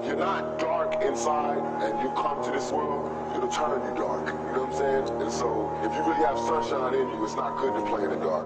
If you're not dark inside and you come to this world, it'll turn you dark. You know what I'm saying? And so, if you really have sunshine in you, it's not good to play in the dark.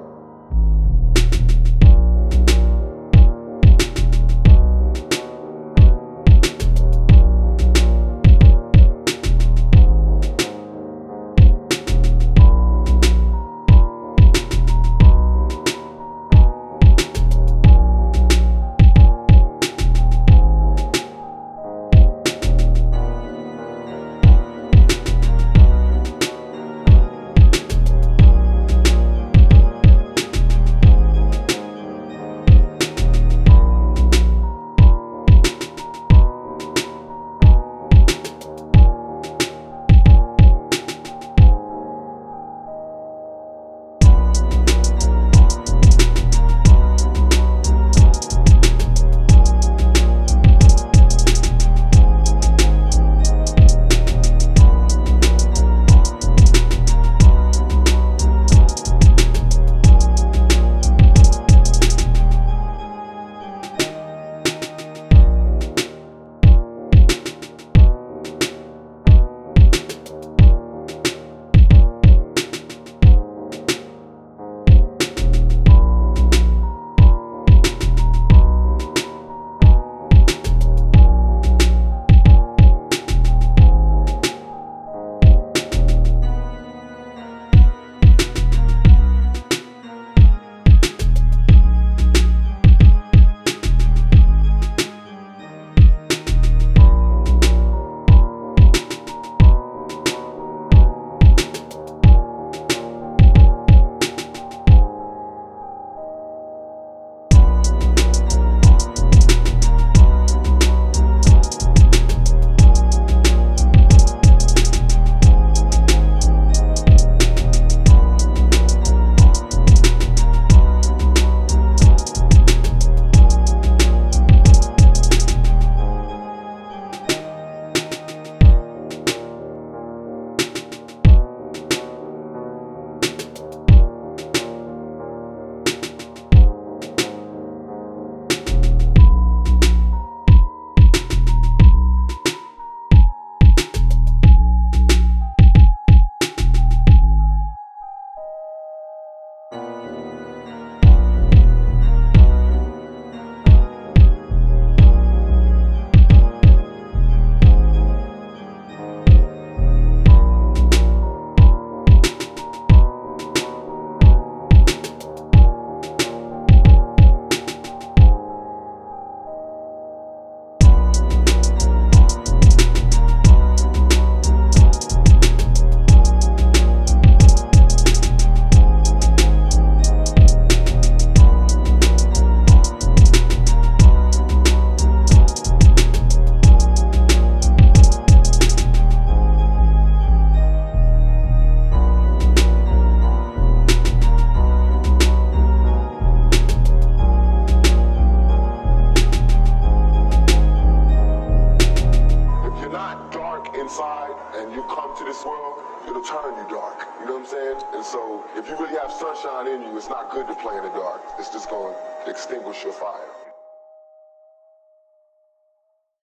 Inside and you come to this world, it'll turn you dark. You know what I'm saying? And so, if you really have sunshine in you, it's not good to play in the dark. It's just going to extinguish your fire.